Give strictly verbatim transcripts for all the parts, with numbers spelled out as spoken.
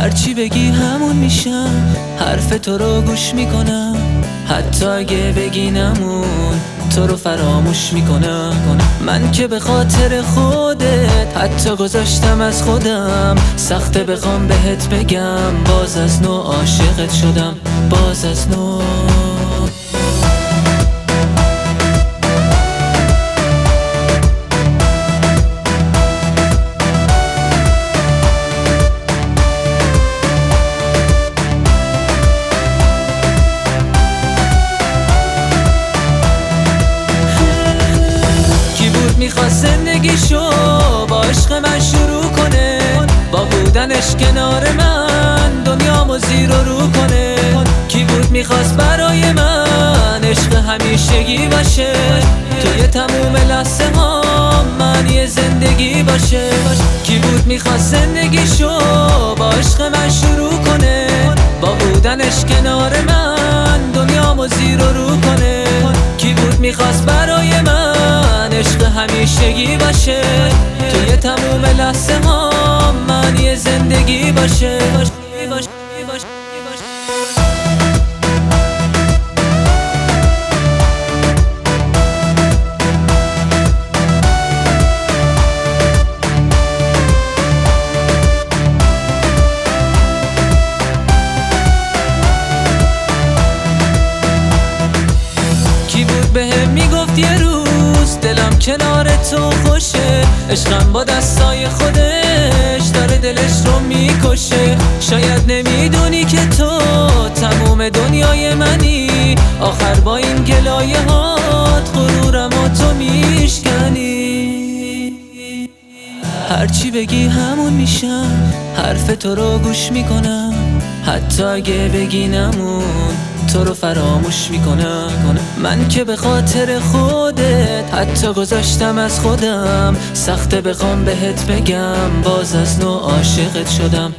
هرچی بگی همون میشم، حرف تو رو گوش میکنم، حتی اگه بگی نمون تو رو فراموش میکنم. من که به خاطر خودت حتی گذاشتم از خودم، سخته بخوام بهت بگم باز از نو عاشقت شدم، باز از نو. میخواست زندگیشو با عشق من شروع کنه، با بودنش کنار من دنیامو زیر و رو کنه. کی بود میخواست برای من عشق همیشگی باشه، توی تموم لحظه ها من یه زندگی باشه. کی بود میخواست زندگیشو با عشق من شروع کنه، با بودنش کنار من دنیامو زیر و رو کنه. کی بود میخواست برای من عشق همیشگی باشه، توی تموم لحظه ها من یه زندگی باشه. کی بود بهم میگفت یه روز دلم کنار تو خوشه، عشقم با دستای خودش داره دلش رو میکشه. شاید نمیدونی که تو تموم دنیای منی، آخر با این گلایه هات غرورم و تو میشکنی. هرچی بگی همون میشم، حرف تو رو گوش میکنم، حتی اگه بگی نمون تو رو فراموش میکنم. من که به خاطر خودت حتی گذاشتم از خودم، سخته بخوام بهت بگم باز از نو عاشقت شدم.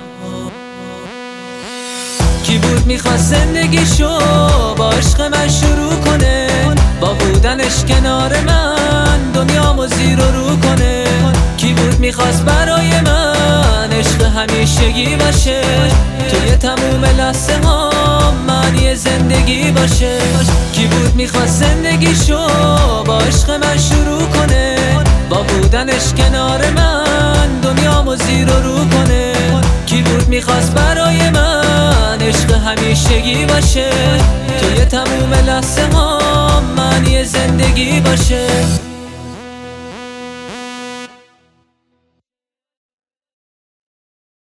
کی بود میخواست زندگیشو با عشق من شروع کنه، با بودنش کنار من دنیامو زیر و رو کنه. کی بود میخواست برای من عشق همیشگی باشه، توی تموم لحظه ها من یه زندگی باشه. کی بود میخواست زندگیشو با عشق من شروع کنه، با بودنش کنار من دنیامو زیر و رو کنه. کی بود میخواست برای من عشق همیشگی باشه، توی تموم لحظه ها من یه زندگی باشه.